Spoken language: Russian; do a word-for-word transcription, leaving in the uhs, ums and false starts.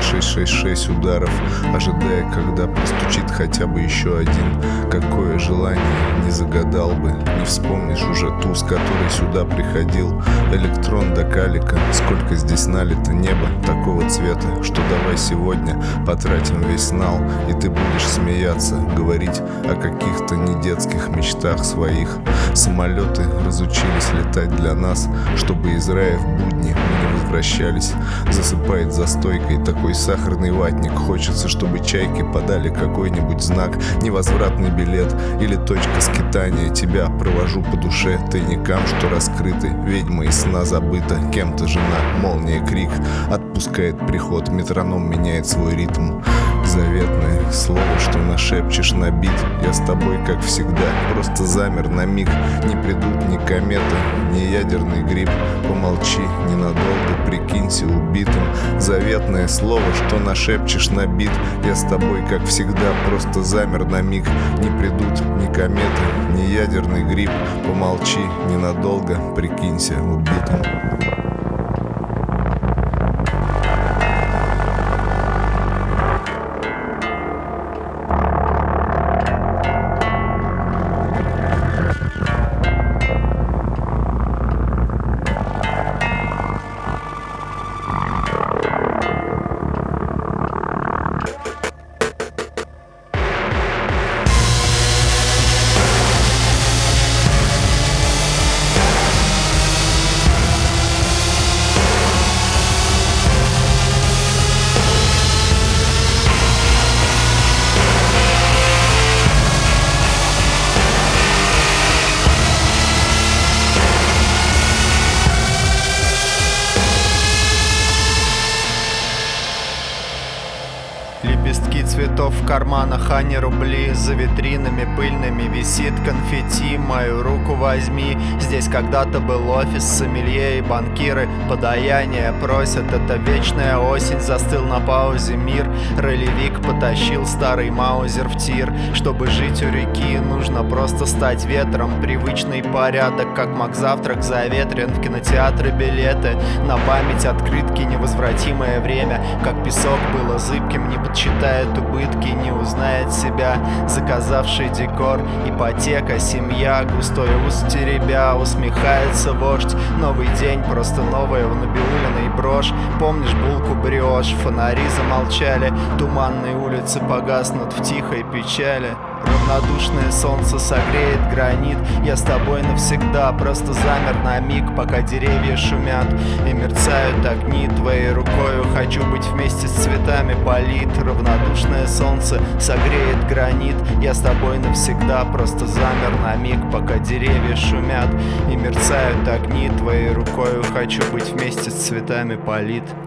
шесть шесть шесть ударов, ожидая, когда простучит хотя бы еще один. Какое желание не загадал бы, не вспомнишь уже ту, с которой сюда приходил. Электрон до калика, сколько здесь налито неба такого цвета, что давай сегодня потратим весь нал, и ты будешь смеяться, говорить о каких-то недетских мечтах своих. Самолеты разучились летать для нас, чтобы из рая в будни мы не возвращались. Засыпает за стойкой такой сахарный ватник. Хочется, чтобы чайки подали какой-нибудь знак, невозвратный билет или точка скитания. Тебя провожу по душе тайникам, что раскрыты. Ведьма из сна забыта, кем-то жена. Молния, крик, отпускает приход. Метроном меняет свой ритм. Заветное слово, что нашепчешь на бит. Я с тобой, как всегда, просто замер на миг. Не придут ни кометы, ни ядерный гриб. Помолчи ненадолго, прикинься убитым. Заветное слово, что нашепчешь на бит. Я с тобой, как всегда, просто замер на миг. Не придут ни кометы, ни ядерный гриб. Помолчи ненадолго, прикинься убитым. Лепестки цветов в карманах, а не рубли. За витринами пыльными висит конфетти. Мою руку возьми. Здесь когда-то был офис, сомелье и банкиры. Подаяние просят, это вечная осень. Застыл на паузе мир. Ролевик потащил старый маузер в тир. Чтобы жить у реки, нужно просто стать ветром. Привычный порядок, как Макзавтрак заветрен. В кинотеатры билеты, на память открытки. Невозвратимое время, как песок было зыбким. Не подсчитает убытки, не узнает себя. Заказавший декор, ипотека, семья. Густой ус теребя, усмехается вождь. Новый день, просто новая в Набиулиной брошь. Помнишь булку бриош? Фонари замолчали. Туманные улицы погаснут в тихой печали. Равнодушное солнце согреет гранит. Я с тобой навсегда, просто замер на миг, пока деревья шумят и мерцают огни. Твоей рукою хочу быть вместе с цветами полит. Равнодушное солнце согреет гранит. Я с тобой навсегда, просто замер на миг, пока деревья шумят и мерцают огни. Твоей рукою хочу быть вместе с цветами полит.